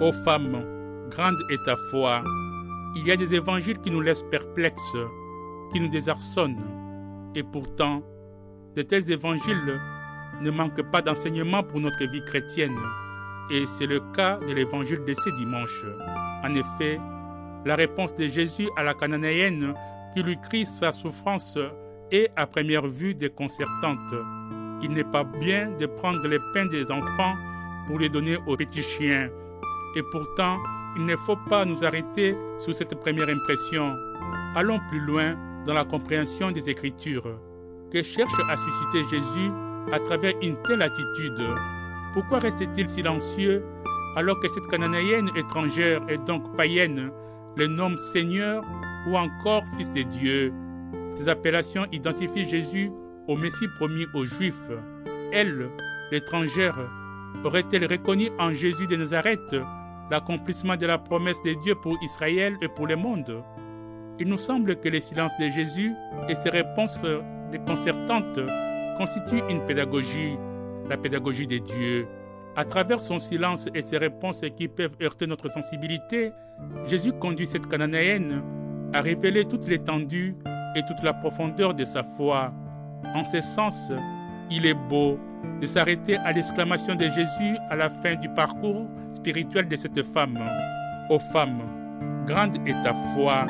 Ô femme, grande est ta foi. Il y a des évangiles qui nous laissent perplexes, qui nous désarçonnent. Et pourtant, de tels évangiles ne manquent pas d'enseignement pour notre vie chrétienne. Et c'est le cas de l'évangile de ce dimanche. En effet, la réponse de Jésus à la Cananéenne qui lui crie sa souffrance est à première vue déconcertante. Il n'est pas bien de prendre les pains des enfants pour les donner aux petits chiens. Et pourtant, il ne faut pas nous arrêter sur cette première impression. Allons plus loin dans la compréhension des Écritures. Que cherche à susciter Jésus à travers une telle attitude? Pourquoi reste-t-il silencieux alors que cette Cananéenne étrangère et donc païenne le nomme Seigneur ou encore Fils de Dieu? Ces appellations identifient Jésus au Messie promis aux Juifs. Elle, l'étrangère, aurait-elle reconnu en Jésus de Nazareth l'accomplissement de la promesse de Dieu pour Israël et pour le monde? Il nous semble que le silence de Jésus et ses réponses déconcertantes constituent une pédagogie, la pédagogie de Dieu. À travers son silence et ses réponses qui peuvent heurter notre sensibilité, Jésus conduit cette Cananéenne à révéler toute l'étendue et toute la profondeur de sa foi. En ce sens, il est beau de s'arrêter à l'exclamation de Jésus à la fin du parcours spirituel de cette femme. Ô femme, grande est ta foi.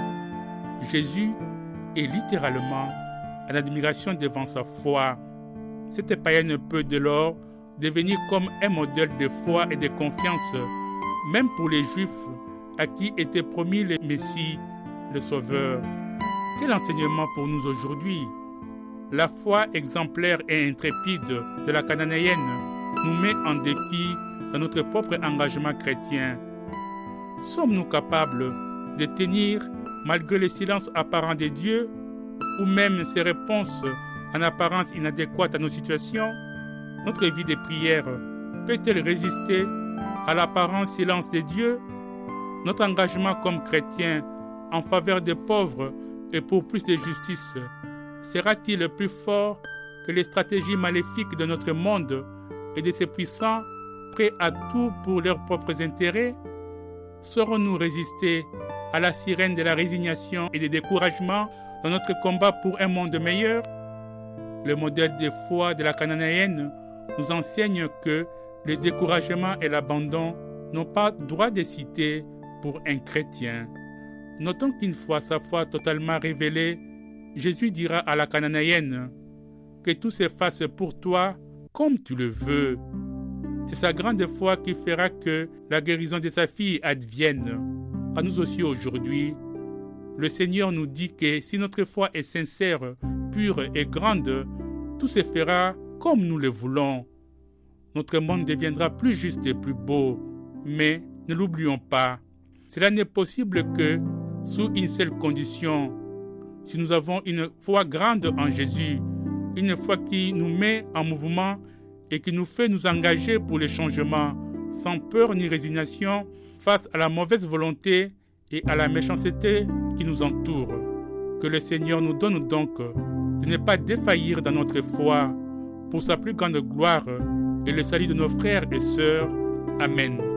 Jésus est littéralement en admiration devant sa foi. Cette païenne peut dès lors devenir comme un modèle de foi et de confiance, même pour les Juifs à qui était promis le Messie, le Sauveur. Quel enseignement pour nous aujourd'hui! La foi exemplaire et intrépide de la Cananéenne nous met en défi dans notre propre engagement chrétien. Sommes-nous capables de tenir malgré le silence apparent de Dieu ou même ses réponses en apparence inadéquates à nos situations? Notre vie de prière peut-elle résister à l'apparent silence de Dieu? Notre engagement comme chrétien en faveur des pauvres et pour plus de justice sera-t-il plus fort que les stratégies maléfiques de notre monde et de ses puissants prêts à tout pour leurs propres intérêts? Saurons-nous résister à la sirène de la résignation et du découragement dans notre combat pour un monde meilleur? Le modèle de foi de la Cananéenne nous enseigne que le découragement et l'abandon n'ont pas droit de cité pour un chrétien. Notons qu'une fois sa foi totalement révélée, Jésus dira à la Cananéenne que tout se fasse pour toi comme tu le veux. C'est sa grande foi qui fera que la guérison de sa fille advienne. À nous aussi aujourd'hui, le Seigneur nous dit que si notre foi est sincère, pure et grande, tout se fera comme nous le voulons. Notre monde deviendra plus juste et plus beau. Mais ne l'oublions pas, cela n'est possible que sous une seule condition. Si nous avons une foi grande en Jésus, une foi qui nous met en mouvement et qui nous fait nous engager pour le changement, sans peur ni résignation, face à la mauvaise volonté et à la méchanceté qui nous entoure. Que le Seigneur nous donne donc de ne pas défaillir dans notre foi pour sa plus grande gloire et le salut de nos frères et sœurs. Amen.